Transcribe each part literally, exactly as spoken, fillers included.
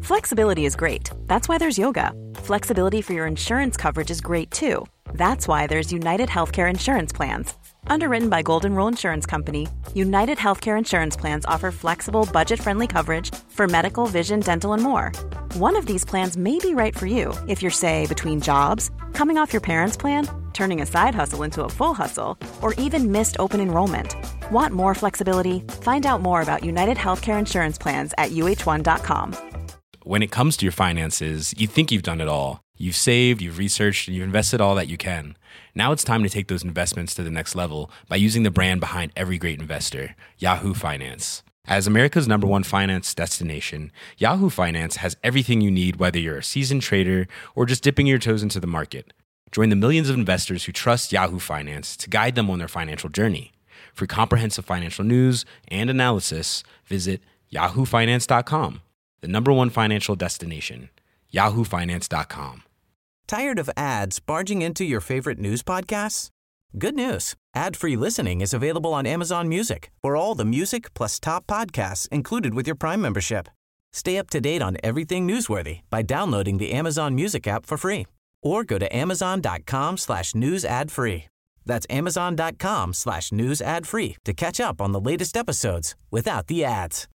Flexibility is great. That's why there's yoga. Flexibility for your insurance coverage is great too. That's why there's United Healthcare Insurance Plans. Underwritten by Golden Rule Insurance Company, United Healthcare Insurance Plans offer flexible, budget-friendly coverage for medical, vision, dental, and more. One of these plans may be right for you if you're, say, between jobs, coming off your parents' plan, turning a side hustle into a full hustle, or even missed open enrollment. Want more flexibility? Find out more about United Healthcare Insurance Plans at U H one dot com. When it comes to your finances, you think you've done it all. You've saved, you've researched, and you've invested all that you can. Now it's time to take those investments to the next level by using the brand behind every great investor, Yahoo Finance. As America's number one finance destination, Yahoo Finance has everything you need, whether you're a seasoned trader or just dipping your toes into the market. Join the millions of investors who trust Yahoo Finance to guide them on their financial journey. For comprehensive financial news and analysis, visit yahoo finance dot com. The number one financial destination, yahoo finance dot com. Tired of ads barging into your favorite news podcasts? Good news. Ad-free listening is available on Amazon Music for all the music plus top podcasts included with your Prime membership. Stay up to date on everything newsworthy by downloading the Amazon Music app for free or go to amazon.com slash news ad free. That's amazon.com slash news ad free to catch up on the latest episodes without the ads.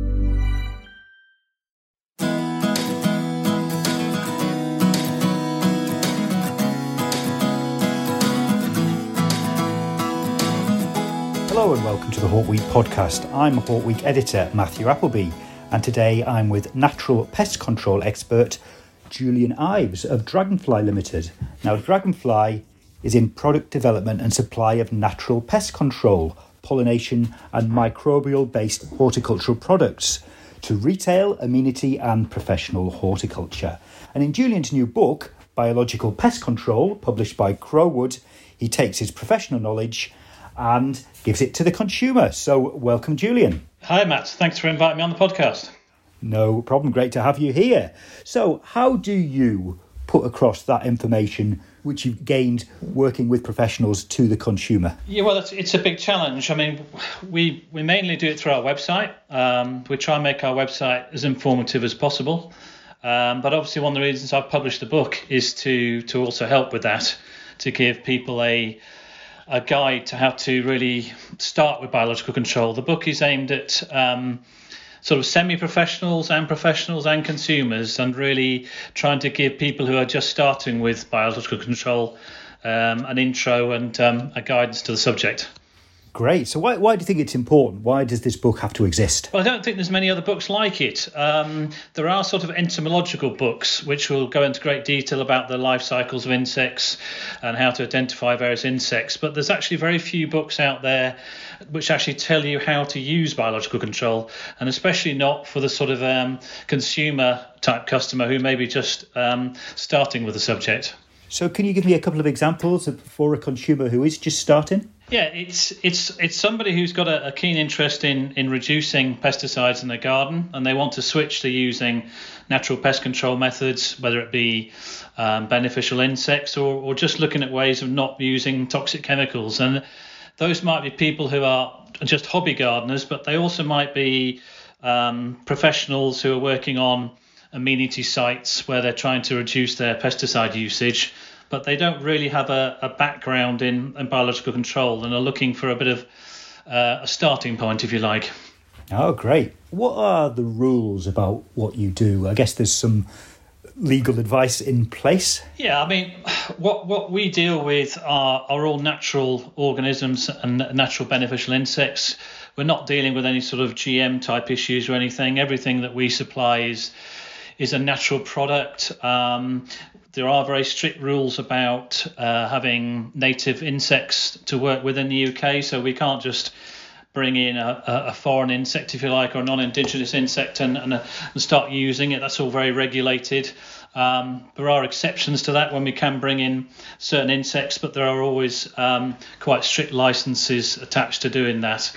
Hello and welcome to the Hawk Week podcast. I'm Hawk Week editor Matthew Appleby, and today I'm with natural pest control expert Julian Ives of Dragonfly Limited. Now, Dragonfly is in product development and supply of natural pest control, pollination and microbial-based horticultural products to retail, amenity and professional horticulture. And in Julian's new book, Biological Pest Control, published by Crowwood, he takes his professional knowledge and gives it to the consumer. So welcome, Julian. Hi, Matt. Thanks for inviting me on the podcast. No problem. Great to have you here. So how do you put across that information which you've gained working with professionals to the consumer? Yeah, well, it's, it's a big challenge. I mean, we, we mainly do it through our website. Um, we try and make our website as informative as possible. Um, but obviously one of the reasons I've published the book is to, to also help with that, to give people a a guide to how to really start with biological control. The book is aimed at um, sort of semi-professionals and professionals and consumers, and really trying to give people who are just starting with biological control um, an intro and um, a guidance to the subject. Great. So why why do you think it's important? Why does this book have to exist? Well, I don't think there's many other books like it. Um, there are sort of entomological books which will go into great detail about the life cycles of insects and how to identify various insects. But there's actually very few books out there which actually tell you how to use biological control, and especially not for the sort of um, consumer type customer who may be just um, starting with the subject. So can you give me a couple of examples for a consumer who is just starting? Yeah, it's it's it's somebody who's got a, a keen interest in, in reducing pesticides in their garden, and they want to switch to using natural pest control methods, whether it be um, beneficial insects or, or just looking at ways of not using toxic chemicals. And those might be people who are just hobby gardeners, but they also might be um, professionals who are working on amenity sites where they're trying to reduce their pesticide usage, but they don't really have a, a background in, in biological control and are looking for a bit of uh, a starting point, if you like. Oh, great. What are the rules about what you do? I guess there's some legal advice in place. Yeah, I mean, what what we deal with are, are all natural organisms and natural beneficial insects. We're not dealing with any sort of G M type issues or anything. Everything that we supply is is a natural product. Um, there are very strict rules about uh, having native insects to work with in the U K, so we can't just bring in a, a foreign insect, if you like, or a non-indigenous insect and, and, uh, and start using it. That's all very regulated. Um, there are exceptions to that when we can bring in certain insects, but there are always um, quite strict licenses attached to doing that.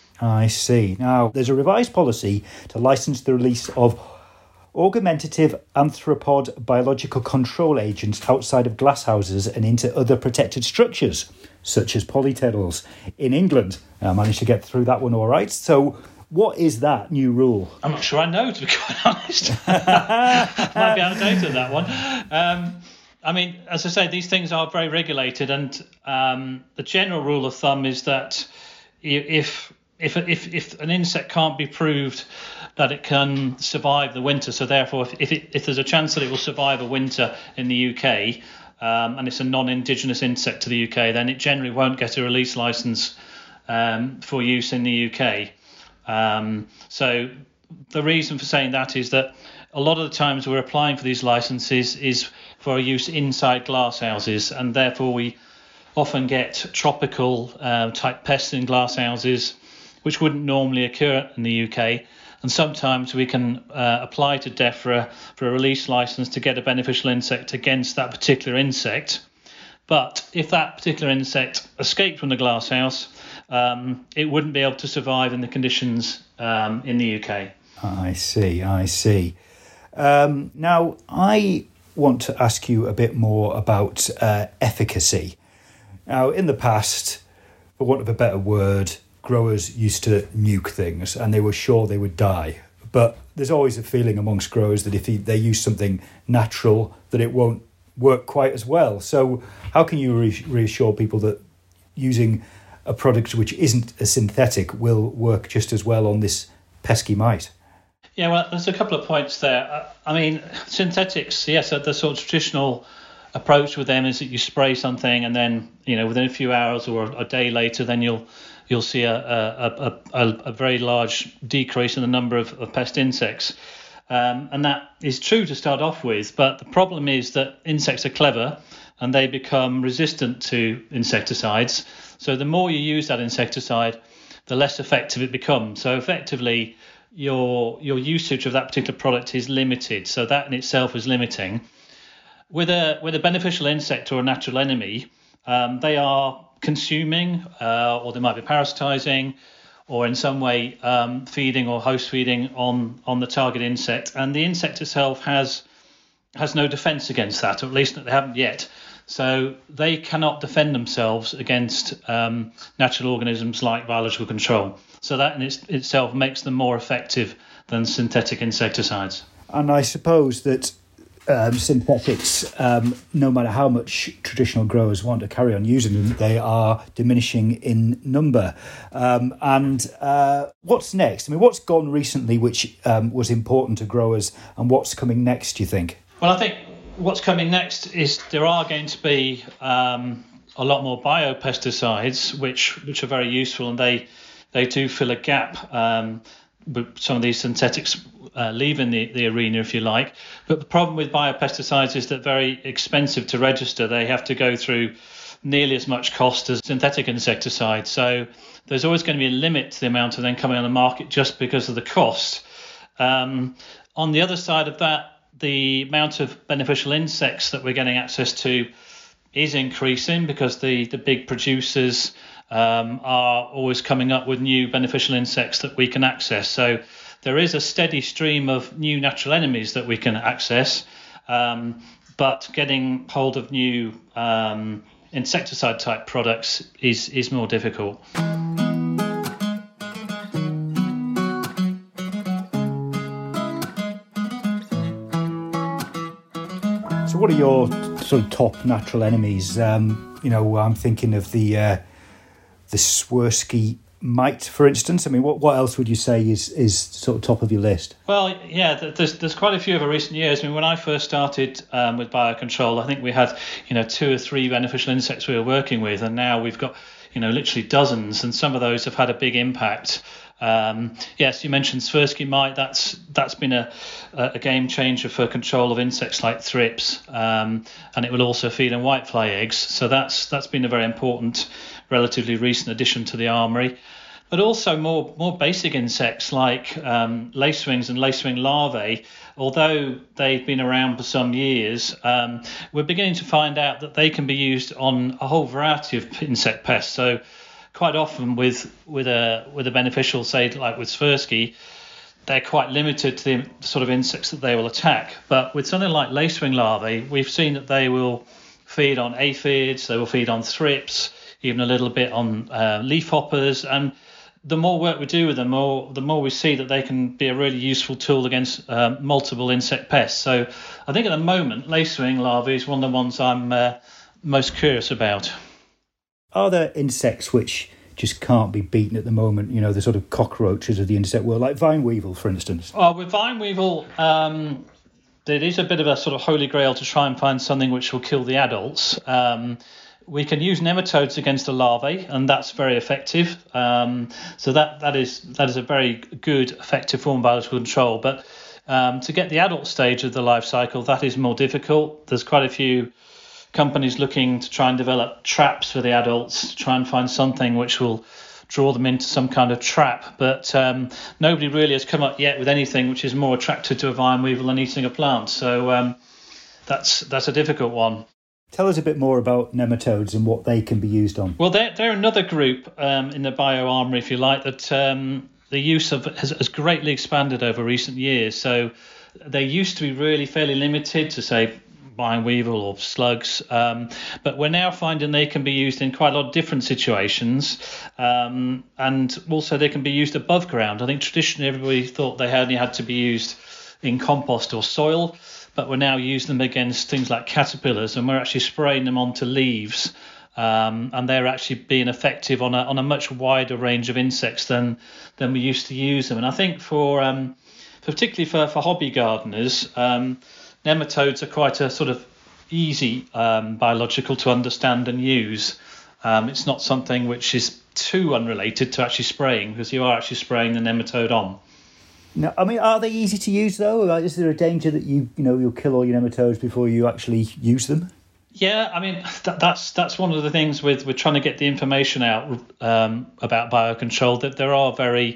I see. Now, there's a revised policy to license the release of augmentative arthropod biological control agents outside of glasshouses and into other protected structures, such as polytunnels in England. I managed to get through that one all right. So What is that new rule? I'm not sure I know, to be quite honest. Might be outdated on that one. Um, I mean, as I say, these things are very regulated, and um, the general rule of thumb is that if if if if an insect can't be proved that it can survive the winter, so therefore, if if, it, if there's a chance that it will survive a winter in the U K, um, and it's a non-indigenous insect to the U K, then it generally won't get a release license um, for use in the U K. Um, so the reason for saying that is that a lot of the times we're applying for these licenses is for use inside glass houses, and therefore we often get tropical uh, type pests in glass houses, which wouldn't normally occur in the U K. And sometimes we can uh, apply to DEFRA for a release license to get a beneficial insect against that particular insect. But if that particular insect escaped from the glass house, um, it wouldn't be able to survive in the conditions um, in the U K. I see, I see. Um, now, I want to ask you a bit more about uh, efficacy. Now, in the past, for want of a better word, growers used to nuke things and they were sure they would die. But there's always a feeling amongst growers that if they use something natural, that it won't work quite as well. So how can you re- reassure people that using a product which isn't a synthetic will work just as well on this pesky mite? Yeah, well, there's a couple of points there. I mean, synthetics, yes, the sort of traditional approach with them is that you spray something and then, you know, within a few hours or a day later, then you'll you'll see a a, a, a very large decrease in the number of, of pest insects. Um, and that is true to start off with, but the problem is that insects are clever and they become resistant to insecticides. So the more you use that insecticide, the less effective it becomes. So effectively, your your usage of that particular product is limited. So that in itself is limiting. With a with a beneficial insect or a natural enemy, um, they are consuming uh, or they might be parasitizing or in some way um, feeding or host feeding on, on the target insect. And the insect itself has has no defense against that, or at least they haven't yet. So they cannot defend themselves against um, natural organisms like biological control. So that in its, itself makes them more effective than synthetic insecticides. And I suppose that um, synthetics, um, no matter how much traditional growers want to carry on using them, they are diminishing in number. Um, and uh, what's next? I mean, what's gone recently which um, was important to growers, and what's coming next, do you think? Well, I think what's coming next is there are going to be um, a lot more biopesticides, which which are very useful, and they they do fill a gap. Um, with some of these synthetics uh, leaving the, the arena, if you like. But the problem with biopesticides is that very expensive to register. They have to go through nearly as much cost as synthetic insecticides. So there's always going to be a limit to the amount of them coming on the market just because of the cost. Um, on the other side of that, the amount of beneficial insects that we're getting access to is increasing because the, the big producers um, are always coming up with new beneficial insects that we can access. So there is a steady stream of new natural enemies that we can access, um, but getting hold of new um, insecticide type products is, is more difficult. So what are your sort of top natural enemies? Um, you know, I'm thinking of the uh, the Swirsky mite, for instance. I mean, what, what else would you say is, is sort of top of your list? Well, yeah, there's there's quite a few over recent years. I mean, when I first started um, with biocontrol, I think we had, you know, two or three beneficial insects we were working with, and now we've got, you know, literally dozens, and some of those have had a big impact. Um, yes, you mentioned Swirsky mite. That's that's been a a game changer for control of insects like thrips, um, and it will also feed on whitefly eggs. So that's that's been a very important, relatively recent addition to the armoury. But also more more basic insects like um, lacewings and lacewing larvae. Although they've been around for some years, um, we're beginning to find out that they can be used on a whole variety of insect pests. So quite often with with a with a beneficial, say like with Swirsky, they're quite limited to the sort of insects that they will attack. But with something like lacewing larvae, we've seen that they will feed on aphids, they will feed on thrips, even a little bit on uh, leafhoppers, and the more work we do with them, more the more we see that they can be a really useful tool against uh, multiple insect pests. So I think at the moment, lacewing larvae is one of the ones I'm uh, most curious about. Are there insects which just can't be beaten at the moment? You know, the sort of cockroaches of the insect world, like vine weevil, for instance. Oh, with vine weevil, um, it is a bit of a sort of holy grail to try and find something which will kill the adults. Um, We can use nematodes against the larvae, and that's very effective. Um, so that that is that is a very good, effective form of biological control. But um, to get the adult stage of the life cycle, that is more difficult. There's quite a few companies looking to try and develop traps for the adults, to try and find something which will draw them into some kind of trap. But um, nobody really has come up yet with anything which is more attracted to a vine weevil than eating a plant. So um, that's that's a difficult one. Tell us a bit more about nematodes and what they can be used on. Well, they're, they're another group um, in the bioarmory, if you like, that um, the use of has, has greatly expanded over recent years. So they used to be really fairly limited to, say, vine weevil or slugs, um, but we're now finding they can be used in quite a lot of different situations, um, and also they can be used above ground. I think traditionally everybody thought they only had to be used in compost or soil, but we're now using them against things like caterpillars, and we're actually spraying them onto leaves, um, and they're actually being effective on a on a much wider range of insects than than we used to use them. And I think for um, particularly for, for hobby gardeners, um, nematodes are quite a sort of easy um, biological to understand and use. Um, it's not something which is too unrelated to actually spraying, because you are actually spraying the nematode on. No, I mean, are they easy to use though? Is there a danger that you, you know, you'll kill all your nematodes before you actually use them? Yeah, I mean, that, that's that's one of the things with we're trying to get the information out um, about biocontrol, that there are very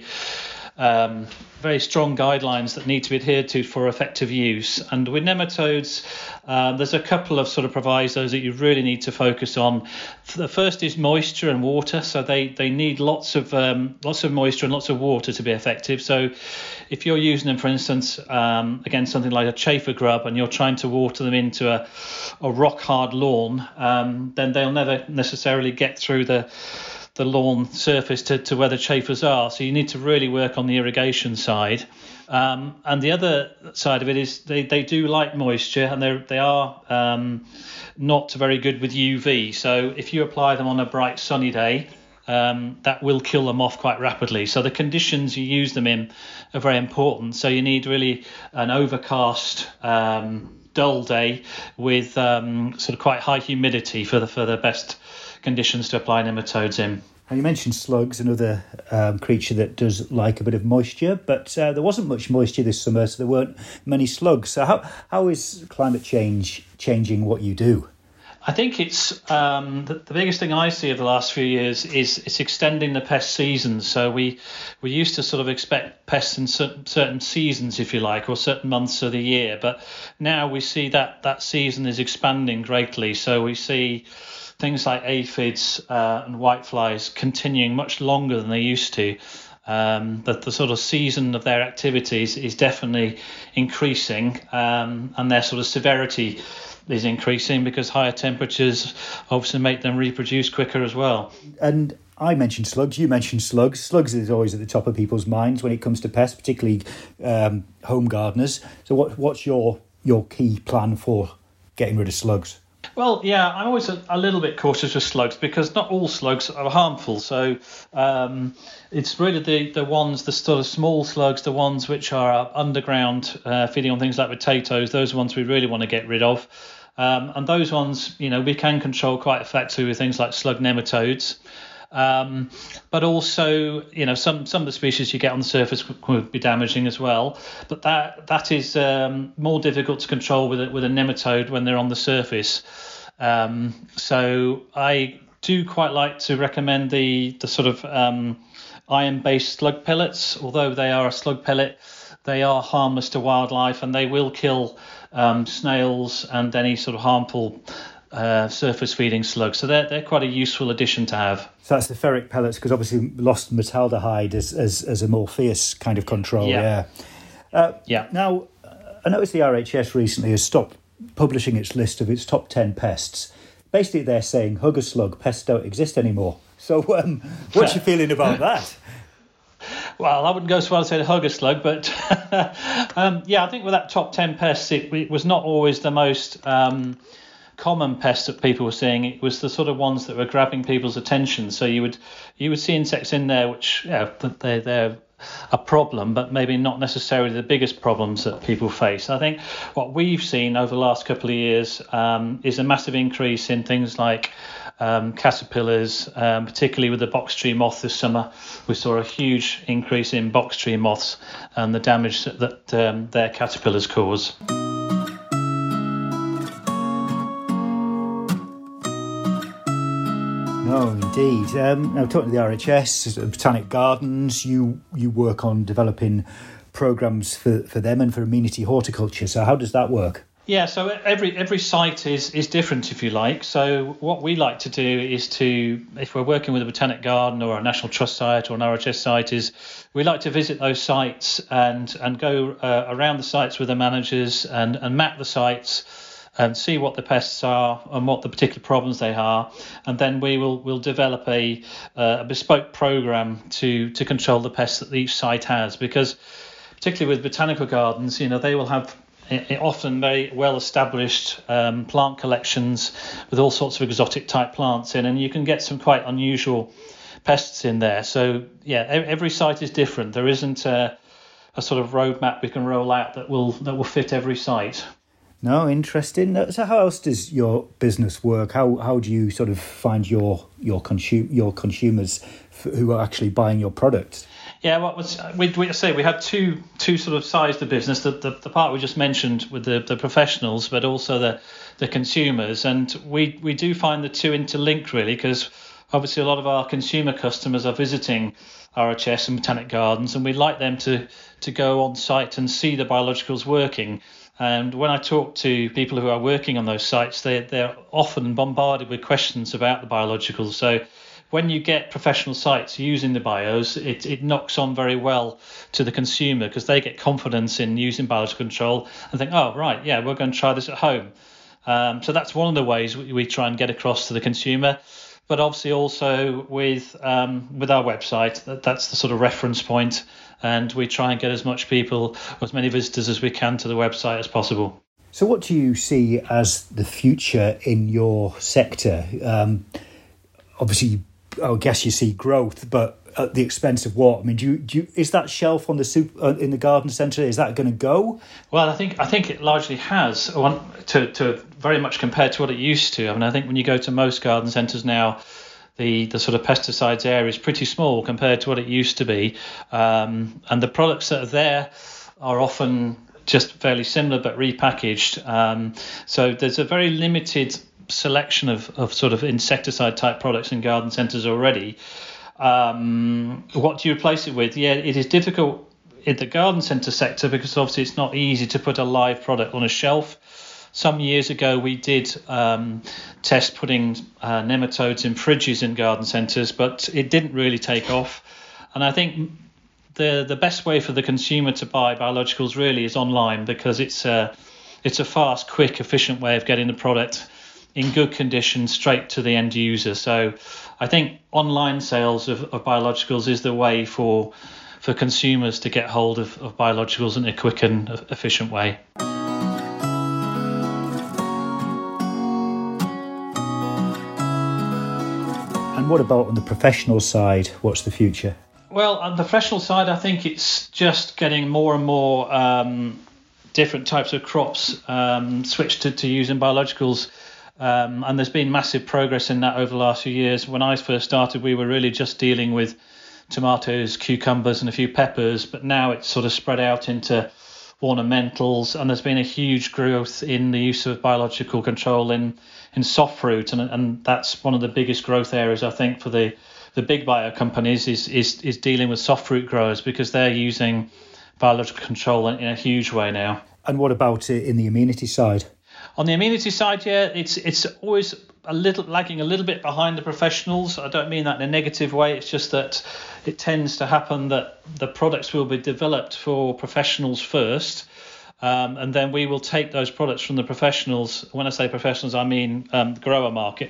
um, very strong guidelines that need to be adhered to for effective use. And with nematodes, uh, there's a couple of sort of provisos that you really need to focus on. The first is moisture and water. So they, they need lots of um, lots of moisture and lots of water to be effective. So if you're using them, for instance, um, against something like a chafer grub, and you're trying to water them into a, a rock hard lawn, um, then they'll never necessarily get through the the lawn surface to, to where the chafers are. So you need to really work on the irrigation side. Um, and the other side of it is they, they do like moisture, and they they are um, not very good with U V. So if you apply them on a bright sunny day, um, that will kill them off quite rapidly. So the conditions you use them in are very important. So you need really an overcast, um, dull day with um, sort of quite high humidity for the for the best conditions to apply nematodes in. Now, you mentioned slugs, another um, creature that does like a bit of moisture, but uh, there wasn't much moisture this summer, so there weren't many slugs. So how how is climate change changing what you do? I think it's um, the, the biggest thing I see over the last few years is it's extending the pest seasons. So we we used to sort of expect pests in certain, certain seasons, if you like, or certain months of the year, but now we see that that season is expanding greatly. So we see things like aphids uh, and whiteflies continuing much longer than they used to. Um, that the sort of season of their activities is definitely increasing, um, and their sort of severity is increasing because higher temperatures obviously make them reproduce quicker as well. And I mentioned slugs, you mentioned slugs. Slugs is always at the top of people's minds when it comes to pests, particularly um, home gardeners. So what, what's your your key plan for getting rid of slugs? Well, yeah, I'm always a, a little bit cautious with slugs because not all slugs are harmful. So um, it's really the, the ones, the sort of small slugs, the ones which are underground, uh, feeding on things like potatoes, those ones we really want to get rid of. Um, and those ones, you know, we can control quite effectively with things like slug nematodes. Um, but also, you know, some, some of the species you get on the surface could be damaging as well. But that that is um, more difficult to control with a, with a nematode when they're on the surface. Um, so I do quite like to recommend the the sort of um, iron-based slug pellets. Although they are a slug pellet, they are harmless to wildlife, and they will kill um, snails and any sort of harmful Uh, surface feeding slugs. So they're, they're quite a useful addition to have. So that's the ferric pellets, because obviously we lost metaldehyde as, as, as a more fierce kind of control. Yeah. Yeah. Uh, yeah. Now, I noticed the R H S recently has stopped publishing its list of its top ten pests. Basically, they're saying hugger slug pests don't exist anymore. So um, what's your feeling about that? Well, I wouldn't go so far as to say the hugger slug, but um, yeah, I think with that top ten pests, it, it was not always the most um, common pests that people were seeing. It was the sort of ones that were grabbing people's attention. So you would you would see insects in there which, yeah, they they're a problem, but maybe not necessarily the biggest problems that people face. I think what we've seen over the last couple of years um, is a massive increase in things like um, caterpillars, um, particularly with the box tree moth this summer. We saw a huge increase in box tree moths and the damage that, that um, their caterpillars cause. No, indeed. Um, now, talking to the R H S, Botanic Gardens, you you work on developing programmes for, for them and for amenity horticulture. So how does that work? Yeah, so every every site is is different, if you like. So what we like to do is to, if we're working with a Botanic Garden or a National Trust site or an R H S site, is we like to visit those sites and and go uh, around the sites with the managers and, and map the sites and see what the pests are and what the particular problems they are, and then we will will develop a, uh, a bespoke program to to control the pests that each site has. Because particularly with botanical gardens, you know, they will have often very well established um, plant collections with all sorts of exotic type plants in, and you can get some quite unusual pests in there. So yeah, every site is different. There isn't a, a sort of roadmap we can roll out that will that will fit every site. No, interesting. So how else does your business work? How how do you sort of find your your consu- your consumers who are actually buying your product? Yeah, what was we we say we have two two sort of sides to business. The, the the part we just mentioned with the, the professionals, but also the the consumers, and we we do find the two interlinked really, because obviously a lot of our consumer customers are visiting R H S and Botanic Gardens, and we'd like them to to go on site and see the biologicals working. And when I talk to people who are working on those sites, they, they're often bombarded with questions about the biologicals. So when you get professional sites using the bios, it, it knocks on very well to the consumer, because they get confidence in using biological control and think, oh, right, yeah, we're going to try this at home. Um, so that's one of the ways we, we try and get across to the consumer. But obviously also with um, with our website, that, that's the sort of reference point, and we try and get as much people, as many visitors as we can to the website as possible. So what do you see as the future in your sector? Um, obviously, I guess you see growth, but at the expense of what? I mean, do you, do you, is that shelf on the super, uh, in the garden centre, is that going to go? Well, I think I think it largely has, to to very much compared to what it used to. I mean, I think when you go to most garden centres now, the the sort of pesticides area is pretty small compared to what it used to be, um, and the products that are there are often just fairly similar but repackaged. Um, so there's a very limited selection of, of sort of insecticide type products in garden centres already. Um, what do you replace it with? Yeah, it is difficult in the garden centre sector because obviously it's not easy to put a live product on a shelf. Some years ago we did um, test putting uh, nematodes in fridges in garden centres, but it didn't really take off. And I think the the best way for the consumer to buy biologicals really is online, because it's a, it's a fast, quick, efficient way of getting the product in good condition straight to the end user. So I think online sales of, of biologicals is the way for for consumers to get hold of, of biologicals in a quick and efficient way. And what about on the professional side? What's the future? Well, on the professional side, I think it's just getting more and more um, different types of crops um, switched to, to using biologicals. Um, and there's been massive progress in that over the last few years. When I first started, we were really just dealing with tomatoes, cucumbers, and a few peppers. But now it's sort of spread out into ornamentals, and there's been a huge growth in the use of biological control in, in soft fruit. And, and that's one of the biggest growth areas, I think, for the, the big bio companies is, is, is dealing with soft fruit growers, because they're using biological control in, in a huge way now. And what about in the amenity side? On the amenity side, yeah, it's it's always a little lagging a little bit behind the professionals. I don't mean that in a negative way. It's just that it tends to happen that the products will be developed for professionals first, um, and then we will take those products from the professionals. When I say professionals, I mean um, the grower market.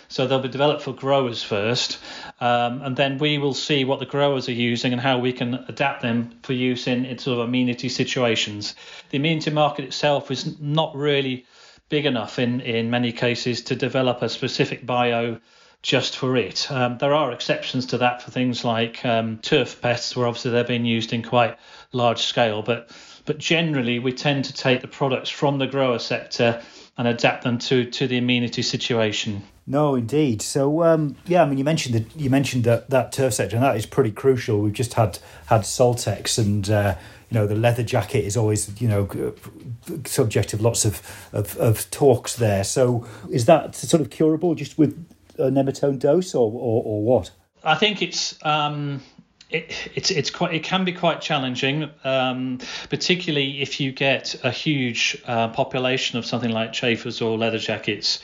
So they'll be developed for growers first, um, and then we will see what the growers are using and how we can adapt them for use in, in sort of amenity situations. The amenity market itself is not really big enough in, in many cases to develop a specific bio just for it. Um, there are exceptions to that for things like um, turf pests, where obviously they're being used in quite large scale, but but generally we tend to take the products from the grower sector and adapt them to, to the amenity situation. No, indeed. So, um, yeah, I mean, you mentioned that you mentioned that, that turf sector, and that is pretty crucial. We've just had had Saltex, and uh, you know, the leather jacket is always, you know, subject of lots of, of of talks there. So, is that sort of curable just with a nematode dose, or or, or what? I think it's. Um... It, it's it's quite it can be quite challenging, um, particularly if you get a huge uh, population of something like chafers or leather jackets.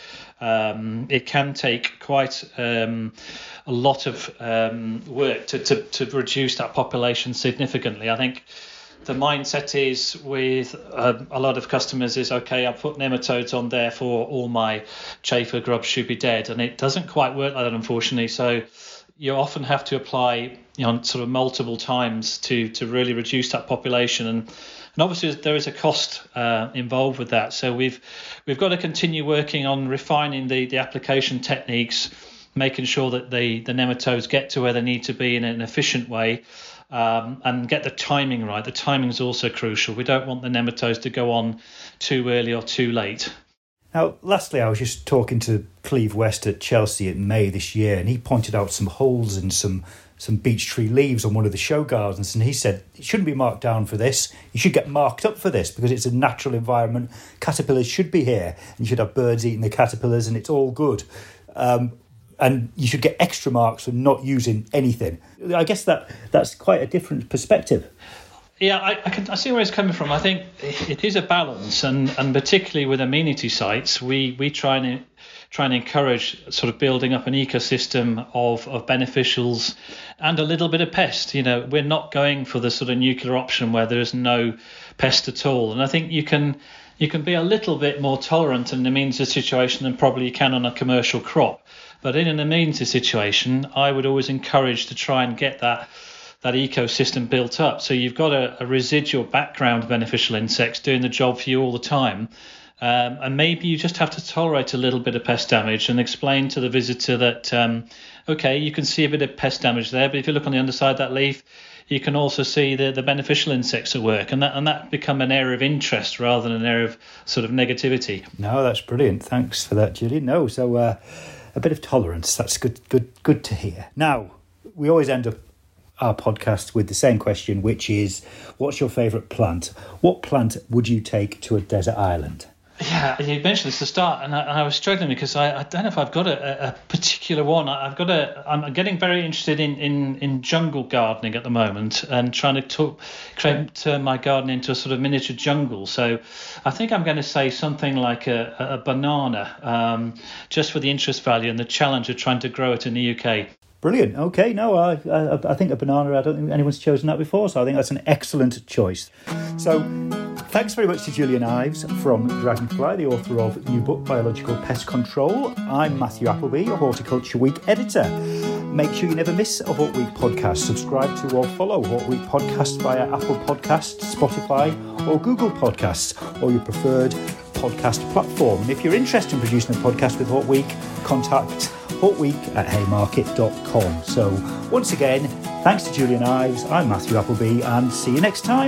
Um, it can take quite um, a lot of um, work to, to to reduce that population significantly. I think the mindset is with uh, a lot of customers is, okay, I'll put nematodes on there for all my chafer grubs should be dead, and it doesn't quite work like that, unfortunately. So you often have to apply, you know, sort of multiple times to to really reduce that population, and and obviously there is a cost uh, involved with that. So we've we've got to continue working on refining the the application techniques, making sure that the the nematodes get to where they need to be in an efficient way, um, and get the timing right. The timing is also crucial. We don't want the nematodes to go on too early or too late. Now, lastly, I was just talking to Cleve West at Chelsea in May this year, and he pointed out some holes in some some beech tree leaves on one of the show gardens, and he said it shouldn't be marked down for this. You should get marked up for this because it's a natural environment. Caterpillars should be here, and you should have birds eating the caterpillars, and it's all good. Um, and you should get extra marks for not using anything. I guess that that's quite a different perspective. Yeah, I, I can I see where it's coming from. I think it is a balance, and, and particularly with amenity sites, we, we try and try and encourage sort of building up an ecosystem of, of beneficials and a little bit of pest. You know, we're not going for the sort of nuclear option where there is no pest at all. And I think you can you can be a little bit more tolerant in an amenity situation than probably you can on a commercial crop. But in an amenity situation, I would always encourage to try and get that that ecosystem built up. So you've got a, a residual background of beneficial insects doing the job for you all the time. Um, and maybe you just have to tolerate a little bit of pest damage and explain to the visitor that, um, okay, you can see a bit of pest damage there, but if you look on the underside of that leaf, you can also see the, the beneficial insects at work, and that and that become an area of interest rather than an area of sort of negativity. No, that's brilliant. Thanks for that, Julian. No, so uh, a bit of tolerance. That's good, good, good to hear. Now, we always end up our podcast with the same question, which is, what's your favourite plant? What plant would you take to a desert island? Yeah, you mentioned this at the start, and I, and I was struggling because I, I don't know if I've got a, a particular one. I've got a. I'm getting very interested in, in, in jungle gardening at the moment, and trying to talk, create, turn my garden into a sort of miniature jungle. So, I think I'm going to say something like a, a banana, um, just for the interest value and the challenge of trying to grow it in the U K. Brilliant. Okay, no, I, I I think a banana, I don't think anyone's chosen that before, so I think that's an excellent choice. So, thanks very much to Julian Ives from Dragonfly, the author of new book, Biological Pest Control. I'm Matthew Appleby, a Horticulture Week editor. Make sure you never miss a Hort Week podcast. Subscribe to or follow Hort Week podcast via Apple Podcasts, Spotify or Google Podcasts, or your preferred podcast platform. And if you're interested in producing a podcast with Hort Week, contact hortweek at haymarket dot com. So once again, thanks to Julian Ives, I'm Matthew Appleby, and see you next time.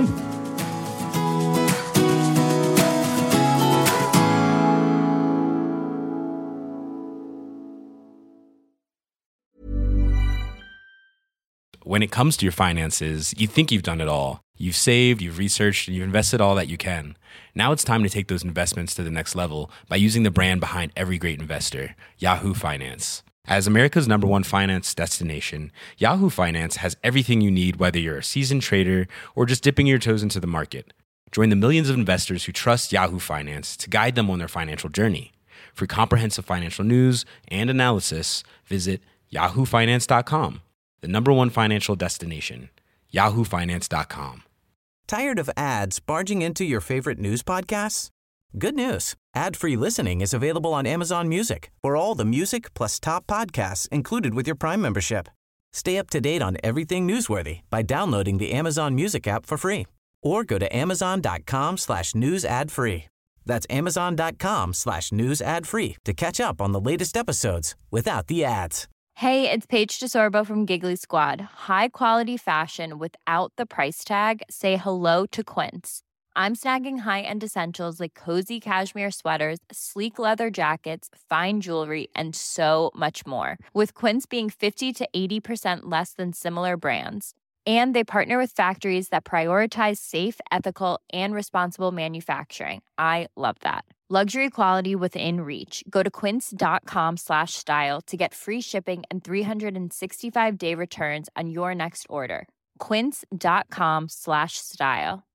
When it comes to your finances, you think you've done it all. You've saved, you've researched, and you've invested all that you can. Now it's time to take those investments to the next level by using the brand behind every great investor, Yahoo Finance. As America's number one finance destination, Yahoo Finance has everything you need, whether you're a seasoned trader or just dipping your toes into the market. Join the millions of investors who trust Yahoo Finance to guide them on their financial journey. For comprehensive financial news and analysis, visit yahoo finance dot com, the number one financial destination, yahoo finance dot com. Tired of ads barging into your favorite news podcasts? Good news. Ad-free listening is available on Amazon Music for all the music plus top podcasts included with your Prime membership. Stay up to date on everything newsworthy by downloading the Amazon Music app for free or go to amazon.com slash news ad free. That's amazon.com slash news ad free to catch up on the latest episodes without the ads. Hey, it's Paige DeSorbo from Giggly Squad. High quality fashion without the price tag. Say hello to Quince. I'm snagging high-end essentials like cozy cashmere sweaters, sleek leather jackets, fine jewelry, and so much more. With Quince being fifty to eighty percent less than similar brands. And they partner with factories that prioritize safe, ethical, and responsible manufacturing. I love that. Luxury quality within reach. Go to quince.com slash style to get free shipping and three sixty-five day returns on your next order. Quince.com slash style.